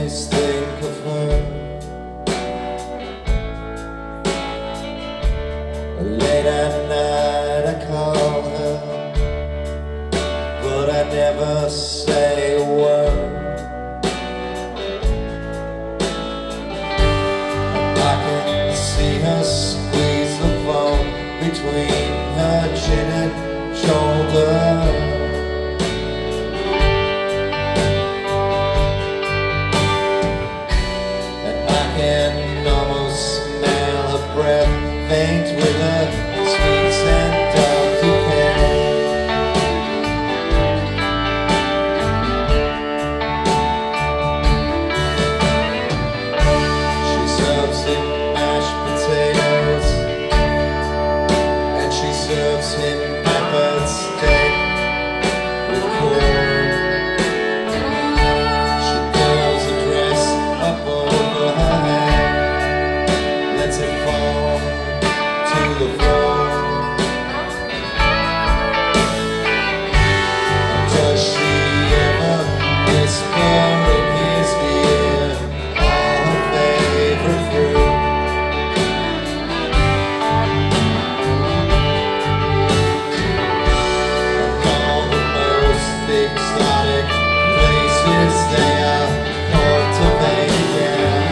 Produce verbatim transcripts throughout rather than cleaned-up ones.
always think of her. Late at night I call her, but I never say a word. I can see her squeeze the phone between her chin and shoulder. I can almost smell her breath, faint with her sweet scent of decay. She serves him mashed potatoes, and she serves him peppered steak with corn. She pulls a dress up over her head, lets it fall to the floor. Does she ever whisper in his ear all her favorite fruit? And all the most exotic places they are cultivating.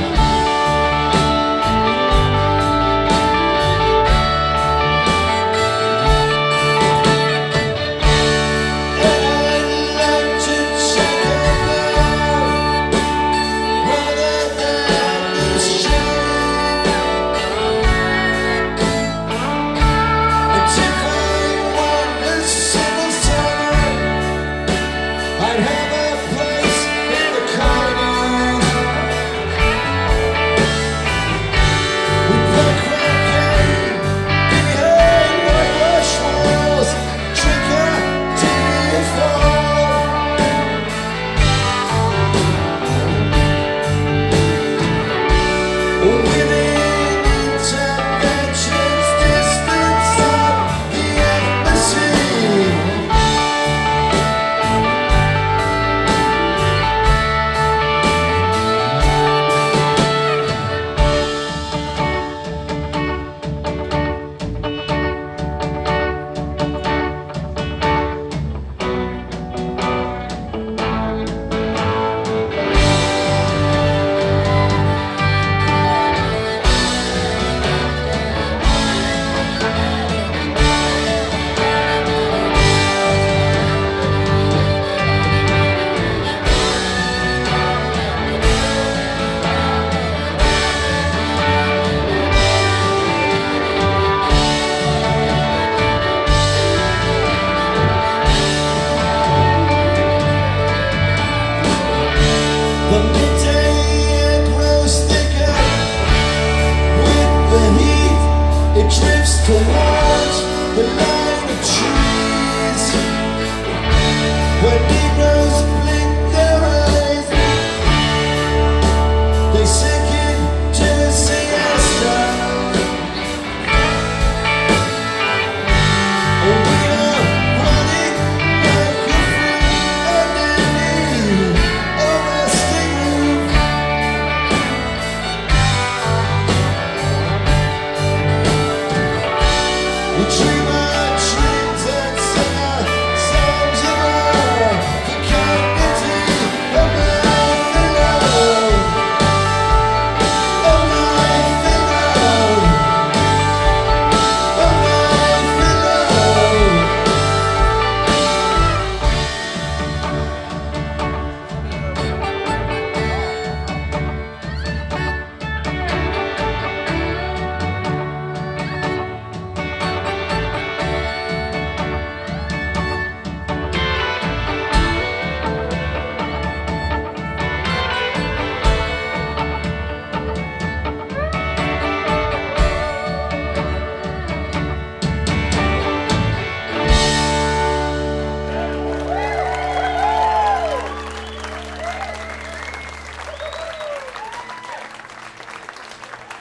The midday grows thicker with the heat. It drifts towards the line of trees. When Negroes blink their eyes, they say